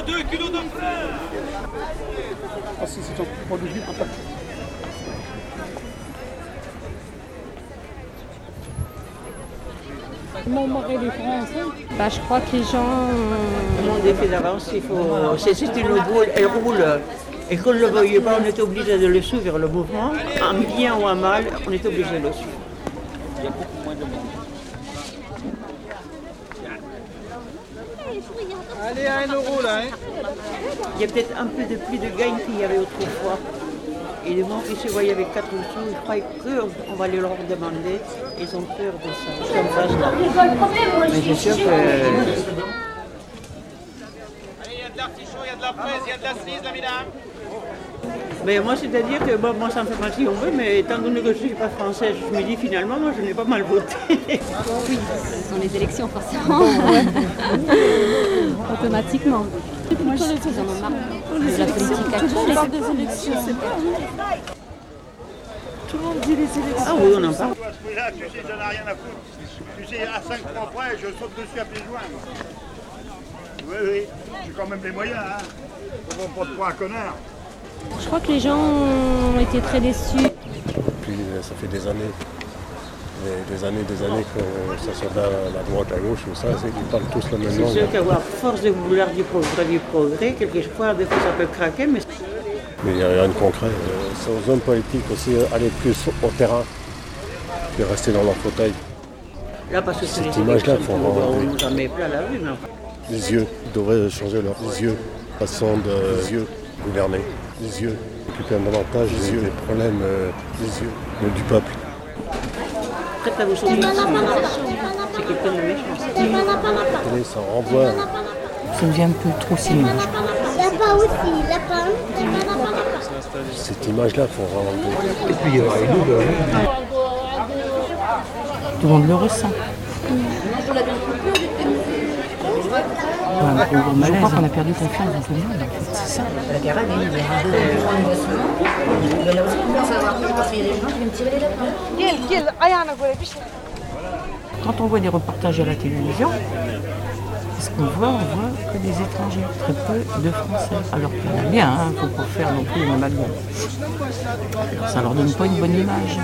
2 kilos de fleurs. Parce que c'est un produit attaqué. Comment marrer les Français? Je crois que les gens... On fait d'avance, c'est une boule, elle roule. Et qu'on ne le veuille pas, on est obligé de le suivre, le mouvement. En bien ou en mal, on est obligé de le suivre. Il y a beaucoup moins de monde. Allez, à 1 euro là. Il y a peut-être un peu de plus de gain qu'il y avait autrefois. Et les gens qui se voyaient avec 4 sous, ils croient qu'on va leur demander. Ils ont peur de ça. Comme ça, mais c'est sûr que... Il y a de l'artichaut, il y a de la fraise, il y a de la cerise, la madame. Mais moi, c'est-à-dire que moi, ça me fait mal si on veut, mais étant donné que je ne suis pas française, je me dis finalement, moi, je n'ai pas mal voté. Oui, ce sont les élections forcément. Automatiquement. Moi, ils en ont marre de la politique actuelle. Parle des élections, c'est pas tout le monde dit les élections. Ah oui, on en parle. À ce prix-là, tu sais, j'en ai rien à foutre. Tu sais, à 5 francs près, je saute dessus à pieds joints. Oui, j'ai quand même les moyens, hein. Comment pas de poids, connard. Je crois que les gens ont été très déçus. Puis ça fait des années que ça soit la droite, la gauche, ça, ils parlent tous la même langue. C'est sûr qu'à force de vouloir du progrès, quelquefois, des fois ça peut craquer, mais... Mais il n'y a rien de concret. C'est aux hommes politiques aussi, aller plus au terrain, que rester dans leur fauteuil. Là, parce que c'est cette image-là, on nous en met plein la vue, mais enfin... Les yeux, ils devraient changer leurs yeux, façon de gouverner. Les yeux, occuper davantage des problèmes des yeux, du peuple. Prête à vous sauver, c'est quelqu'un de méchant. Ça renvoie. Ça devient un peu trop cinéma. Lapin aussi, lapin. Cette image-là, il faut renvoyer. Et puis il y aura une odeur. Tout le monde le ressent. Je crois qu'on a perdu confiance dans tout le monde, en fait, c'est ça. La caravane, il y a un peu souvent. Il y en a aussi qui commencent à avoir peur parce qu'il y a des gens qui viennent tirer les lapins. Quand on voit des reportages à la télévision, ce qu'on voit, on voit que des étrangers, très peu de Français. Alors qu'il y en a bien, il ne faut pas faire non plus une amalgame. Ça leur donne pas une bonne image.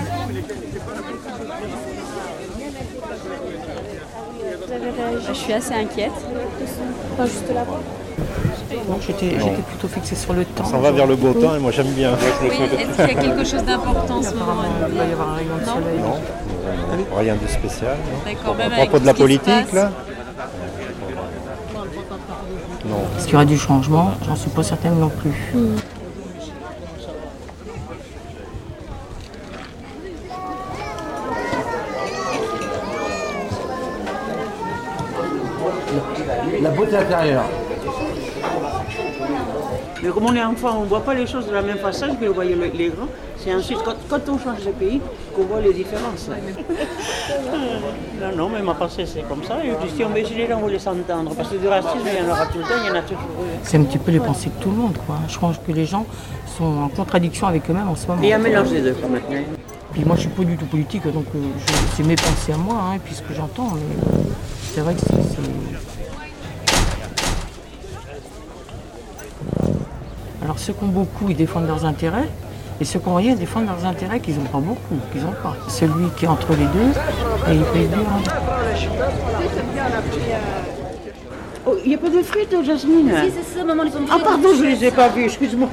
Je suis assez inquiète. Pas juste là. Non, j'étais plutôt fixée sur le temps. Ça va vers le beau temps et moi j'aime bien. Oui, est-ce qu'il y a quelque chose d'important en ce moment? Il va y avoir un rayon de soleil. Non, rien de spécial. D'accord, À propos de la politique, là. Non. Est-ce qu'il y aura du changement? J'en suis pas certaine non plus. La beauté intérieure. Mais comme on est enfant, on ne voit pas les choses de la même façon que voyaient les grands. C'est ensuite, quand on change de pays, qu'on voit les différences. Non, mais ma pensée, c'est comme ça. Et si les gens voulaient s'entendre, parce que du racisme, il y en aura tout le temps, il y en a toujours eu. C'est un petit peu les pensées de tout le monde, quoi. Je pense que les gens sont en contradiction avec eux-mêmes en ce moment. Il y a un mélange des deux, maintenant. Puis moi, je ne suis pas du tout politique, donc c'est mes pensées à moi, et puis ce que j'entends. Mais c'est vrai que c'est... Alors ceux qui ont beaucoup, ils défendent leurs intérêts, et ceux qui n'ont rien défendent leurs intérêts qu'ils n'ont pas beaucoup, qu'ils n'ont pas. Celui qui est entre les deux, et il peut dire... Oh, il n'y a pas de frites, Jasmine? Si, c'est ça, maman, les pommes. Ah pardon, je ne les ai pas vues, excuse-moi.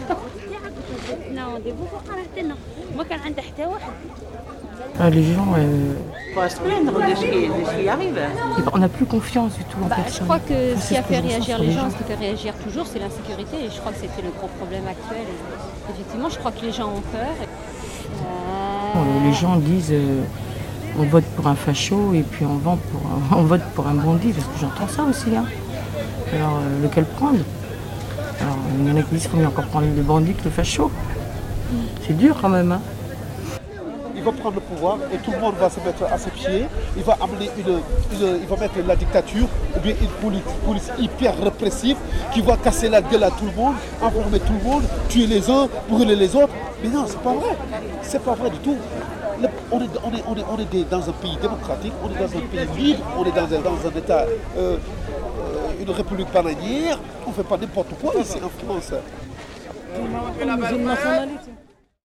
Les gens... Il faut se plaindre de ce qui arrive. On n'a plus confiance du tout en personne. Je crois que ce qui a fait réagir les gens, ce qui fait réagir toujours, c'est l'insécurité. Et je crois que c'était le gros problème actuel. Et effectivement, je crois que les gens ont peur. Les gens disent on vote pour un facho et puis on vote pour un bandit, parce que j'entends ça aussi. Hein. Alors, lequel prendre? Alors, il y en a qui disent qu'il faut mieux encore prendre le bandit que le facho. C'est dur quand même. Hein. Il va prendre le pouvoir et tout le monde va se mettre à ses pieds. Il va amener il va mettre la dictature ou bien une police hyper répressive qui va casser la gueule à tout le monde, enfermer tout le monde, tuer les uns, brûler les autres. Mais non, c'est pas vrai. C'est pas vrai du tout. On est dans un pays démocratique, on est dans un pays libre, on est dans un État une république bananière, on ne fait pas n'importe quoi ici en France. Une nationalité.